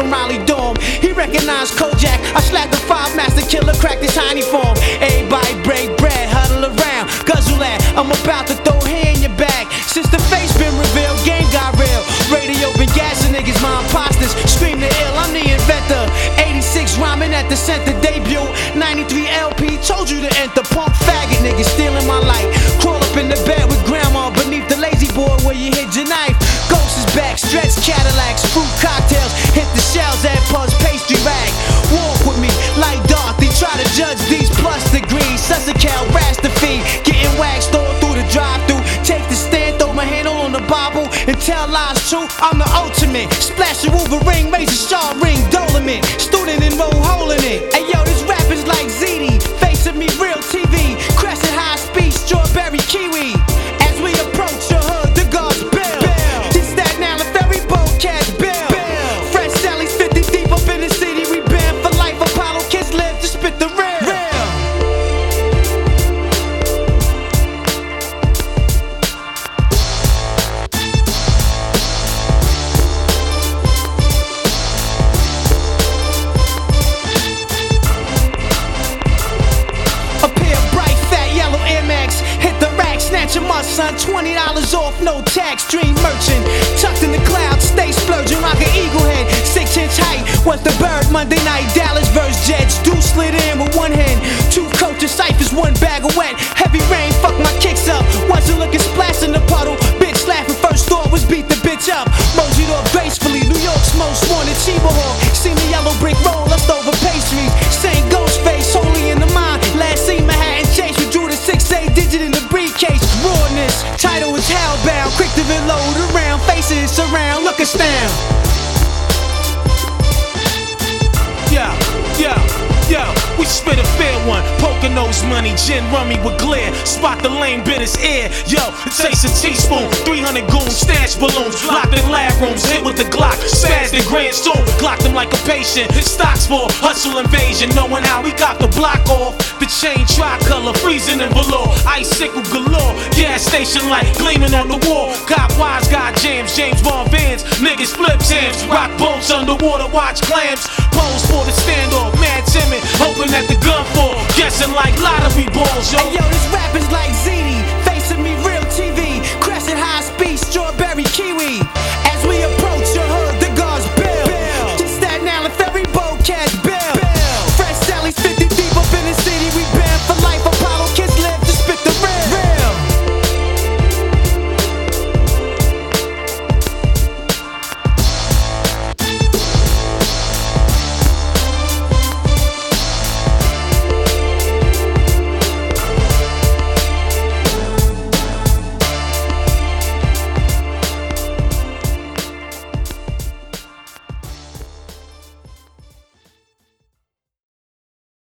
in Raleigh dorm. He recognized Kojak. I slapped the 5 master killer, cracked his tiny form. Everybody break bread, huddle around, guzzle that. I'm about to throw hair in your bag. Since the face been revealed, game got real. Radio been gassing niggas, my imposters scream the ill. I'm the inventor. 86 rhyming at the center debut. 93 LP told you to enter. Punk faggot niggas stealing my light. Crawl up in the bed with grandma beneath the lazy boy where you hid your knife. Ghost is back, stretch Cadillacs, fruit cocktails, hit the shells at Puzz pastry rag. Walk with me like Dorothy, try to judge these plus degrees. Sussecal, Rastafy, getting waxed all through the drive-thru. Take the stand, throw my handle on the Bible and tell lies true. I'm the ultimate. Splash a Wolverine, razor sharp ring, Dolomit. Student enroll, hole in it. Hey yo, this rap is like ZD. Face of me, real TV. Crescent high speed, strawberry kiwi. As we approach your hood, the guards bill. This that now, the ferry boat catch bill. Fresh Sally's 50 deep up in the city. We banned for life. Apollo kids live to spit the real. Snatch 'em up, son, $20 off, no tax, dream merchant. Tucked in the clouds, stay splurging, rock an eagle head. 6-inch height, was the bird, Monday night, Dallas versus Jets. Dude slid in with one hand, 2 coaches, ciphers, 1 bag of wet. Heavy rain, fuck my kicks up, wasn't looking splash in the puddle. Bitch laughing, first thought was beat the bitch up. Moseyed off gracefully, New York's most wanted Chiba Hawk. See me yellow brick roll, left over pastries. Saint Ghostface, holy in the mind. Last seen Manhattan Chase, we drew the 6A digit in the briefcase. Rawness, title is hellbound, quick to reload around, faces surround, look us down. Yo, we spit a fair one. Poker nose money, gin rummy with glare. Spot the lame bit his ear. Yo, it takes a teaspoon. 300 goons, stash balloons. Locked in lab rooms, hit with the Glock. Spaz the grand storm, clocked him like a patient. His stocks for hustle invasion. Knowing how we got the block off. The chain tricolor, freezing in velour. Icicle galore, gas station light gleaming on the wall. Cop wise, got jams, James Bond Vans. Niggas flip jams, rock boats underwater, watch clams. Pose for the standoff, mad timid, hoping that the gun fall. Guessing like lottery balls, yo. Hey, yo, this rap is